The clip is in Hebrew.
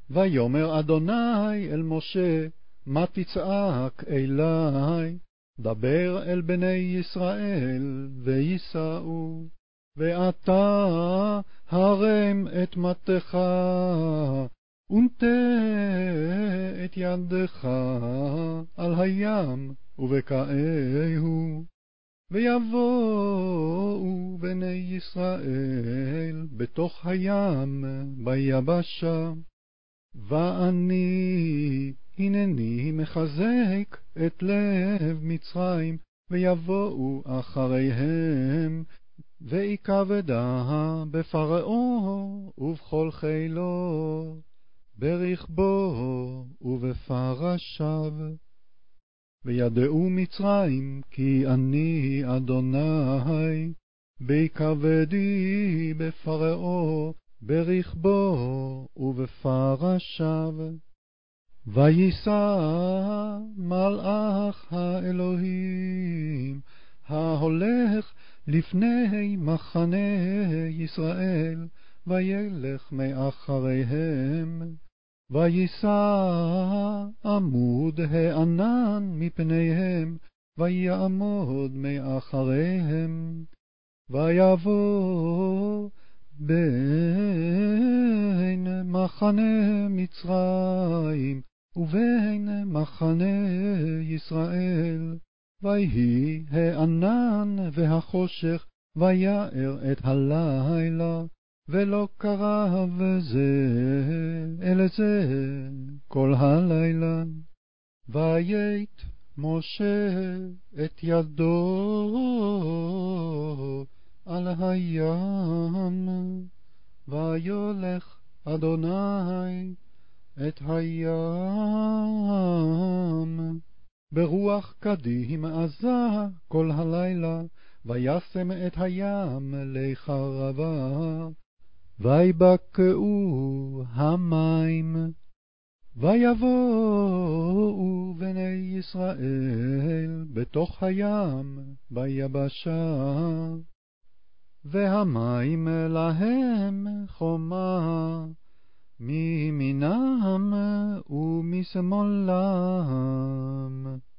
ויאמר אדוני אל משה, מה תצעק אלי? דבר אל בני ישראל וייסעו. ואתה הרם את מטך, ונטה את ידך על הים ובקעהו. ויבואו בני ישראל בתוך הים ביבשה. ואני הנני מחזק את לב מצרים, ויבואו אחריהם, ויכבדה בפרעה ובכל חילו, ברכבו ובפרשיו. וידעו מצרים כי אני אדוני, בכבדי בפרעה, ברכבו ובפרשיו. וייסע מלאך האלוהים ההולך לפני מחנה ישראל, וילך מאחריהם. וייסע עמוד הענן מפניהם, ויעמוד מאחריהם. ויבוא בין מחנה מצרים ובין מחנה ישראל, ויהי הענן והחושך, ויער את הלילה, ולא קרב זה אל זה כל הלילה. ויית משה את ידו על הים, ויולך אדוני את הים ברוח קדים עזה כל הלילה, וישם את הים לחרבה, ויבקעו המים. ויבואו בני ישראל בתוך הים ביבשה, והמים להם חומה מימינם ומשמאלם.